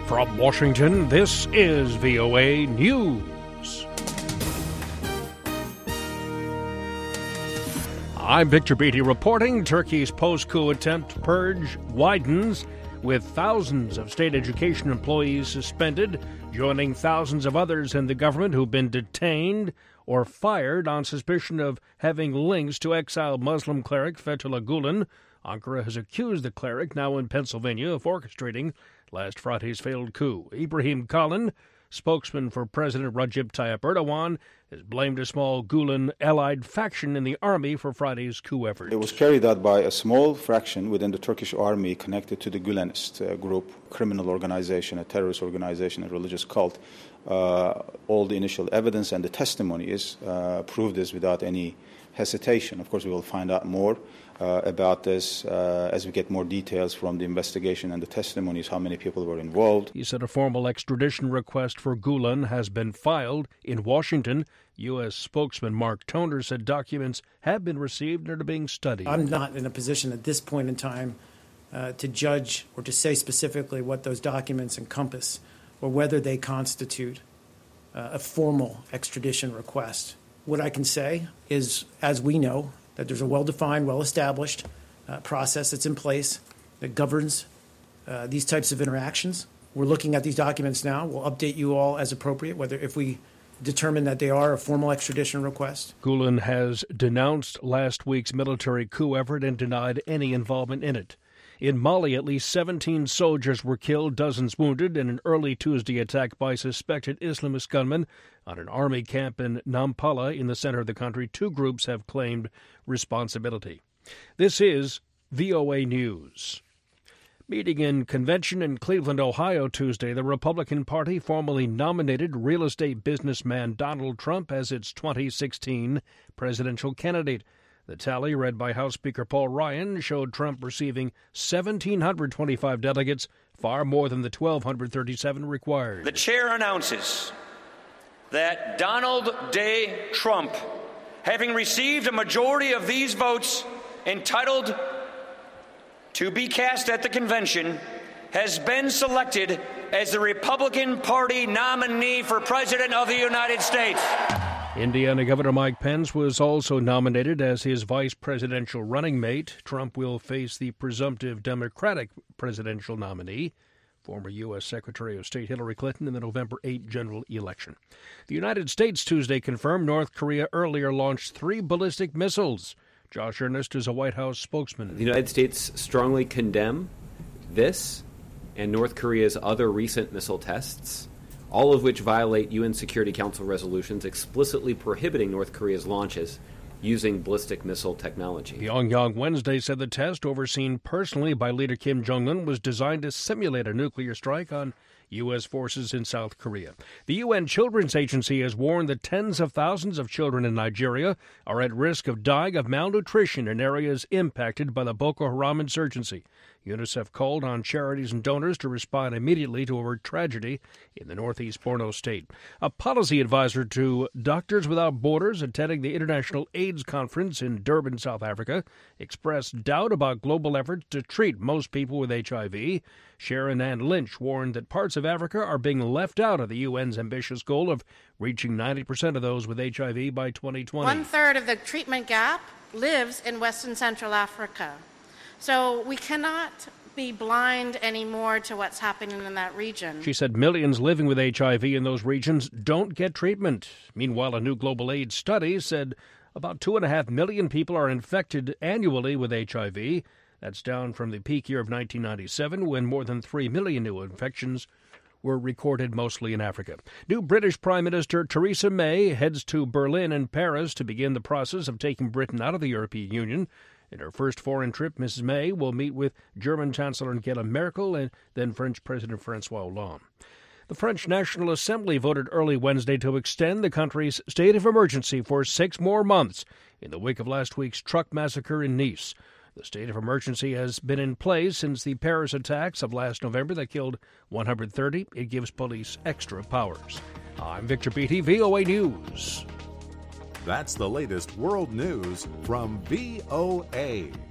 From Washington, this is VOA News. I'm Victor Beatty reporting. Turkey's post-coup attempt purge widens, with thousands of state education employees suspended, joining thousands of others in the government who've been detained or fired on suspicion of having links to exiled Muslim cleric Fethullah Gulen. Ankara has accused the cleric, now in Pennsylvania, of orchestrating last Friday's failed coup. Ibrahim Kalin, spokesman for President Recep Tayyip Erdogan, has blamed a small Gulen-allied faction in the army for Friday's coup effort. It was carried out by a small fraction within the Turkish army connected to the Gülenist group, criminal organization, a terrorist organization, a religious cult. All the initial evidence and the testimony is proved this without any hesitation. Of course, we will find out more about this as we get more details from the investigation and the testimonies, how many people were involved. He said a formal extradition request for Gulen has been filed in Washington. U.S. spokesman Mark Toner said documents have been received and are being studied. I'm not in a position at this point in time to judge or to say specifically what those documents encompass or whether they constitute a formal extradition request. What I can say is, as we know, that there's a well-defined, well-established process that's in place that governs these types of interactions. We're looking at these documents now. We'll update you all as appropriate, whether if we determine that they are a formal extradition request. Gulen has denounced last week's military coup effort and denied any involvement in it. In Mali, at least 17 soldiers were killed, dozens wounded, in an early Tuesday attack by suspected Islamist gunmen on an army camp in Nampala in the center of the country. Two groups have claimed responsibility. This is VOA News. Meeting in convention in Cleveland, Ohio Tuesday, the Republican Party formally nominated real estate businessman Donald Trump as its 2016 presidential candidate. The tally, read by House Speaker Paul Ryan, showed Trump receiving 1,725 delegates, far more than the 1,237 required. The chair announces that Donald J. Trump, having received a majority of these votes entitled to be cast at the convention, has been selected as the Republican Party nominee for President of the United States. Indiana Governor Mike Pence was also nominated as his vice presidential running mate. Trump will face the presumptive Democratic presidential nominee, former U.S. Secretary of State Hillary Clinton, in the November 8 general election. The United States Tuesday confirmed North Korea earlier launched 3 ballistic missiles. Josh Earnest is a White House spokesman. The United States strongly condemn this and North Korea's other recent missile tests, all of which violate UN Security Council resolutions explicitly prohibiting North Korea's launches using ballistic missile technology. Pyongyang Wednesday said the test, overseen personally by leader Kim Jong-un, was designed to simulate a nuclear strike on U.S. forces in South Korea. The UN Children's Agency has warned that tens of thousands of children in Nigeria are at risk of dying of malnutrition in areas impacted by the Boko Haram insurgency. UNICEF called on charities and donors to respond immediately to a tragedy in the northeast Borno state. A policy advisor to Doctors Without Borders attending the International AIDS Conference in Durban, South Africa, expressed doubt about global efforts to treat most people with HIV. Sharon Ann Lynch warned that parts of Africa are being left out of the UN's ambitious goal of reaching 90% of those with HIV by 2020. 1/3 of the treatment gap lives in West and Central Africa. So we cannot be blind anymore to what's happening in that region. She said millions living with HIV in those regions don't get treatment. Meanwhile, a new global AIDS study said about 2.5 million people are infected annually with HIV. That's down from the peak year of 1997, when more than 3 million new infections were recorded, mostly in Africa. New British Prime Minister Theresa May heads to Berlin and Paris to begin the process of taking Britain out of the European Union. In her first foreign trip, Mrs. May will meet with German Chancellor Angela Merkel and then French President François Hollande. The French National Assembly voted early Wednesday to extend the country's state of emergency for 6 more months in the wake of last week's truck massacre in Nice. The state of emergency has been in place since the Paris attacks of last November that killed 130. It gives police extra powers. I'm Victor Beatty, VOA News. That's the latest world news from VOA.